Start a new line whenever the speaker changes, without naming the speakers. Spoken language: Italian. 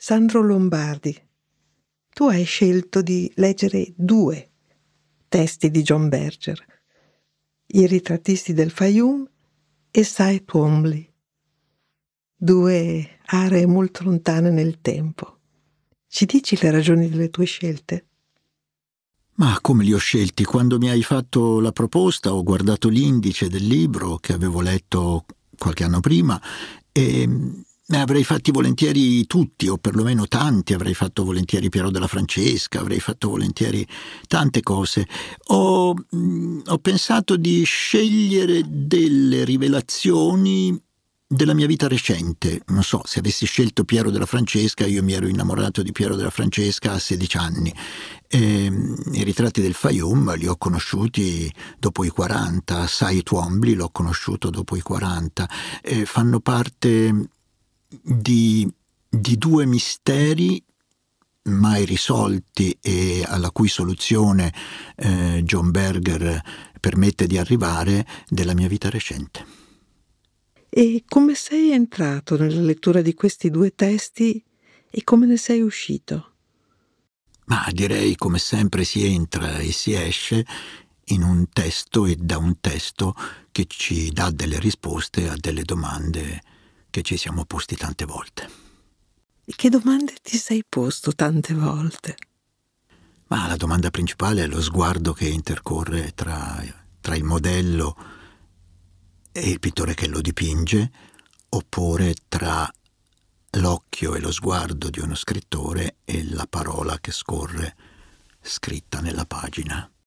Alessandro Lombardi. Tu hai scelto di leggere 2 testi di John Berger, I ritrattisti del Fayum e Cy Twombly, 2 aree molto lontane nel tempo. Ci dici le ragioni delle tue scelte?
Ma come li ho scelti? Quando mi hai fatto la proposta ho guardato l'indice del libro che avevo letto qualche anno prima e ne avrei fatti volentieri tutti, o perlomeno tanti. Avrei fatto volentieri Piero della Francesca, avrei fatto volentieri tante cose. Ho pensato di scegliere delle rivelazioni della mia vita recente. Non so, se avessi scelto Piero della Francesca, io mi ero innamorato di Piero della Francesca a 16 anni. I ritratti del Fayum li ho conosciuti dopo i 40, Cy Twombly l'ho conosciuto dopo i 40. Fanno parte di 2 misteri mai risolti e alla cui soluzione John Berger permette di arrivare, della mia vita recente.
E come sei entrato nella lettura di questi 2 testi e come ne sei uscito?
Ma direi, come sempre, si entra e si esce in un testo e da un testo che ci dà delle risposte a delle domande che ci siamo posti tante volte.
E che domande ti sei posto tante volte?
Ma la domanda principale è lo sguardo che intercorre tra il modello e il pittore che lo dipinge, oppure tra l'occhio e lo sguardo di uno scrittore e la parola che scorre scritta nella pagina.